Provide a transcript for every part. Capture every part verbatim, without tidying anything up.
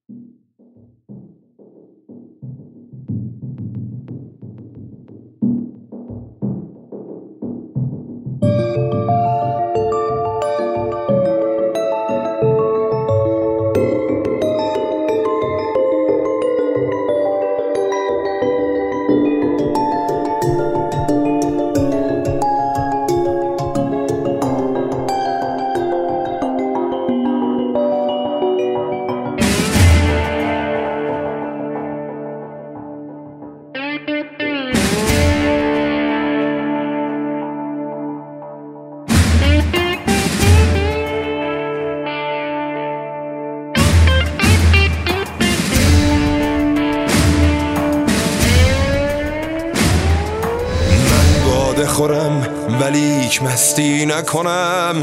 خورم ولیک مستی نکنم،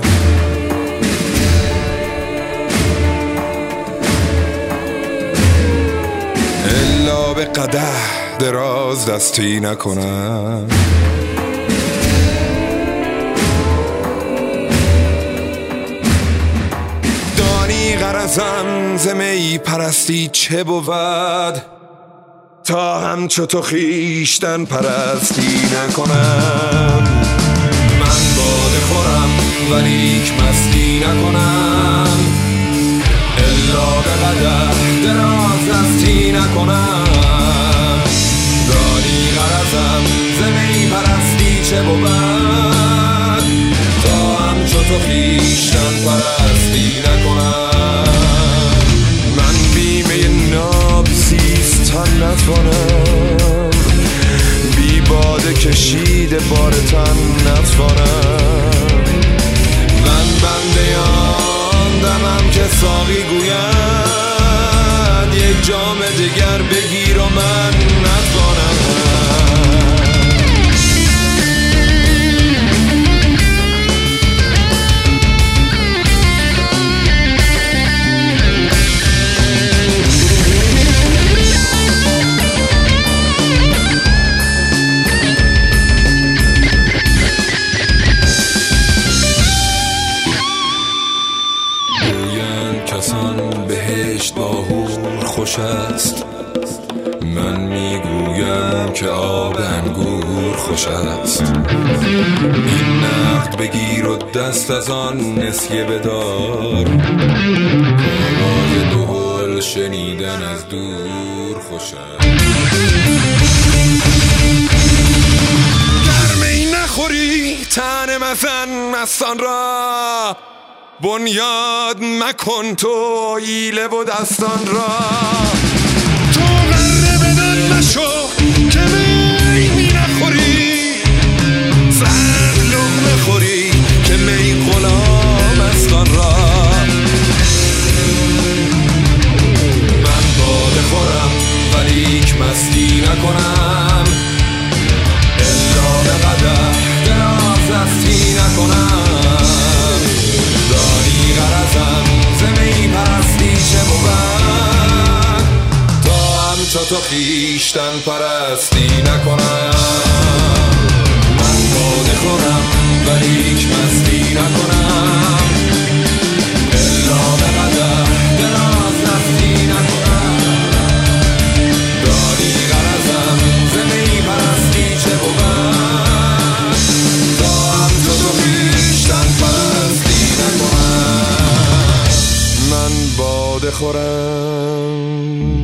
الا به قدح دراز دستی نکنم. دانی غرضم ز می پرستی چه بود، تا همچو تو خویشتن پرستی نکنم. من باده خورم ولیک مستی نکنم، الا به قدح دراز دستی نکنم. دانی غرضم ز می پرستی چه بود، تا همچو تو خویشتن پرستی نکنم. من بیمه ناب سیستان نتوانم، بی باده کشیده بار تن نتوانم. من بنده آن دمم که ساقی گوید، یک جام دیگر بگیر و من نتوانم. کسان بهشت با حور خوش است، من میگویم که آب انگور خوش است. این نقد بگیر و دست از آن نسیه بدار، آواز دهل شنیدن از دور خوش است. گرمی نخوری تن مزن مستان را، بنیاد مکن تو حیله و دستان را. تو غره بدن نشو که می می نخوری، زن لقمه خوری که می غلام است آن را. من باده خورم ولیک مستی نکنم، الا به قدح دراز دستی نکنم. دانی غرضم ز می پرستی چه بود، تا همچو تو خویشتن پرستی نکنم. من باده خورم ولیک مستی نکنم، الا به قدح دراز دستی نکنم. دانی غرضم ز می پرستی چه بود، تا همچو تو خویشتن پرستی نکنم. من باده خورم